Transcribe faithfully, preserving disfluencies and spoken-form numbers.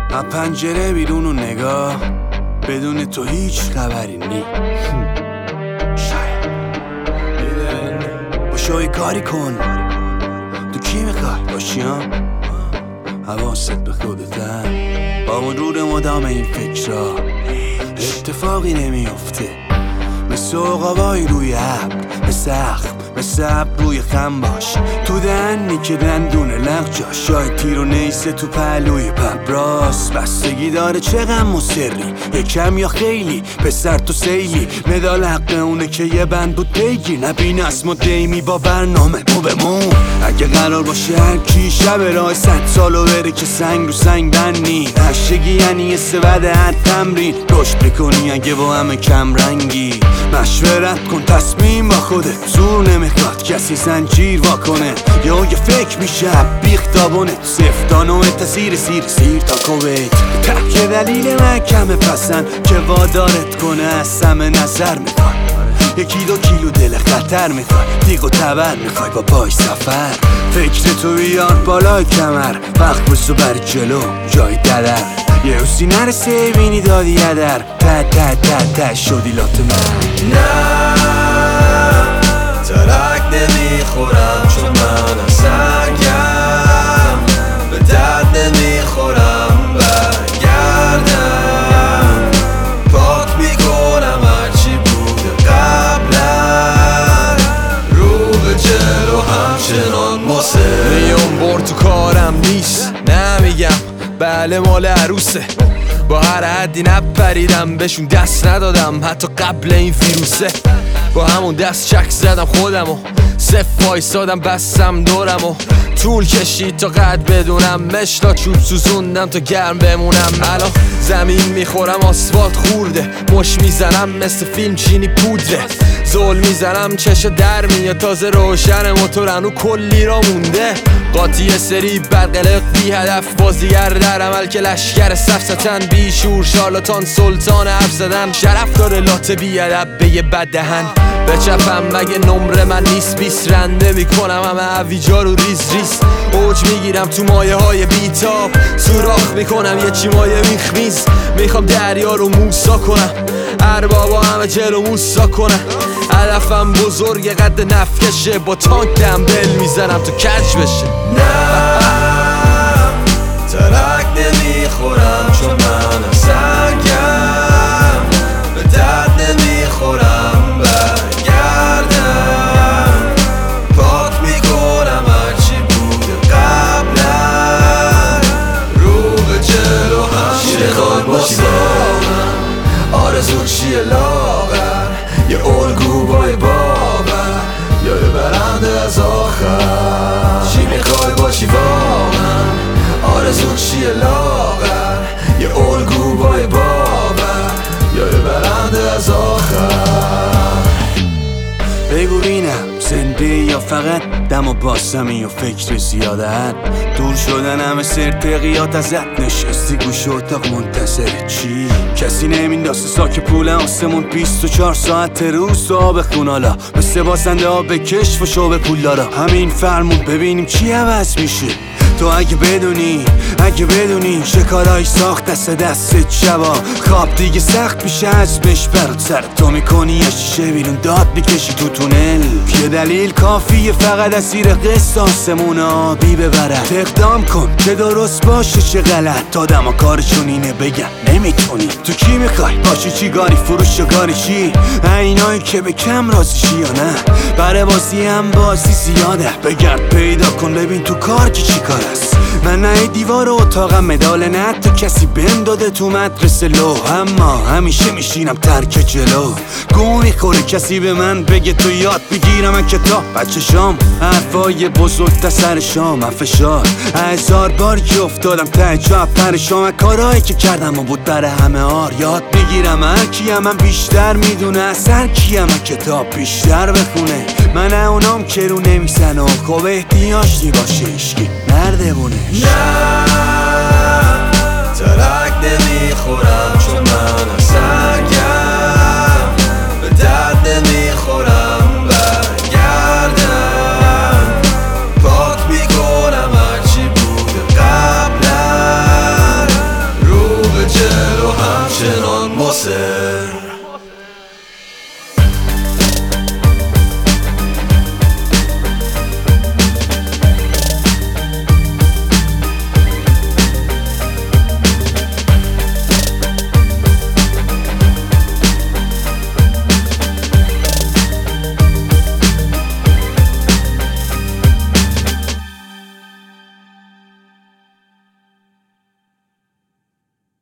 از پنجره بیرون و نگاه، بدون تو هیچ خبری نی. شاید با شوی کاری کن، تو کی میخوای باشی ها؟ حواست به خودتن، با مرور مدام این فکرها اتفاقی نمیفته. مثل عقابای روی ابر، مثل اخم، مثل ابر روی خم باش. تو دهنی که دندون لغ جاش، شاید تیر و نیسه تو پهلوی پبراس. بستگی داره چه غم و سری، یکم یا خیلی، پسر تو سیلی. مدال حق اونه که یه بند بود بگیر، نبین اسم و دیمی با برنامه مو بمون. اگه قرار باشه هر کی شب راه صد سالو بره که سنگ رو سنگ بنی. نشگی یعنی یه سود هر تمرین، رشد میکنی اگه با همه کم رنگی. مشورت کن تصمیم با خودت، زور نمیخواد کسی زنجیر واکنه. یا یه فکر میشه بیختابونه، سفتان و تسیر سیر سیر تا کویت. تک دلیل محکمه پسند که وادارت کنه از سم نظر میخوای. یکی دو کیلو دل خطر میخوای، دیگ و تبر میخوای با پای سفر. فکر تو بیار بالای کمر، وقت بسو بر جلو جای ددر. یه روزی نرسه بینی دادی یدر، تا تا تا تا شدی لات من. نه ترک نمیخورم چون من سنگم، به درد نمیخورم برگردم. پاک میکنم هرچی بوده قبلا، رو به جلو همچنان ماسه. میام بر تو کارم نیست، نمیگم بله مال عروسه. با هر حدی نپریدم بهشون دست ندادم، حتی قبل این ویروسه. با همون دست چک زدم خودمو، صف وایسادم بستم دورم و طول کشید تا قد بدونم. مشتا چوب سوزوندم تا گرم بمونم. الان زمین میخورم آسفالت خورده، مش میزنم مثل فیلم چینی پودره. زل میزنم چشا در میاد تازه روشن، موتورن و کلی را مونده. قاطی سری برقلق بی هدف، بازیگر در عمل که لشگر سفستن. بی شور شارلاتان سلطان حرف زدن، شرف داره لاته بی ادب به یه بد دهن. بچپم مگه نمره من نیست، بیست رنده میکنم همه عویجا رو ریز ریز. اوج میگیرم تو مایه های بیتاب، سوراخ میکنم یه چی مایه میخمیز. میخوام دریا رو موسا کنم، اربابا همه جلو موسا کنم. هدفم بزرگ قد نفکشه، با تانک دمبل میزنم تو کج بشه. نه ترک نمیخورم چون من سنگم، به درد نمیخورم برگردم. پاک میکنم هرچی بوده قبلا، رو به جلو همچنان میخواد باشی با من. آرزو چیه لاغر، یه الگو با یه باور، یا یه برنده از آخر. چی میخوای باشی واقعا، آرزو چیه لاغر، یه الگو با یه باور، یا یه برنده از آخر. بگو بینم زنده یا فقط دم و باسمی و فکر زیادت. دور شدن همه سرتقیات ازت، نشستی گوش اتاق منتظر چی؟ کسی نمینداسه ساک پول آسمون، بیست و چهار ساعت روز تو آب خونالا. مثل بازنده ها به کشف و شوب پولدارا. همین فرمون ببینیم چی عوض میشه. تو اگه بدونی، اگه بدونی چه کارایی ساخت دست دستت شبا. خواب دیگه سخت میشه عزمش برات، سر تو میکنی یه شیشه بیرون داد میکشی تو تونل. یه دلیل کافیه فقط اسیر قساسمون آبی ببرد. اقدام کن چه درست باشه چه غلط، آدم ها کارشون اینه بگن نمیتونی. تو کی میخوای باشی، چی گاری فروش و گاری چی؟ اینایی که به کم راضیشی یا نه؟ برای بازی هم بازی زیاده، بگرد پیدا کن ببین تو کار که چی کار است. من نه دیوار اتاقم مدال نه تا کسی بهم داده تو مدرسه لو، اما همیشه میشینم ترک جلو. گو میخوره کسی به من بگه تو یاد بگیرم من کتاب بچه شام. حرفای بزرگ تا سر شام من فشار هزار بار که افتادم ته جا پرشام. کارهایی که کردم و بود برای همه آر، یاد بگیرم هر کیم من بیشتر میدونه از هر کیم من کتاب بیشتر بخونه. من اونام که رو نمیزن و خوب احتیاج دی باشه اشکی نرده بونه. نه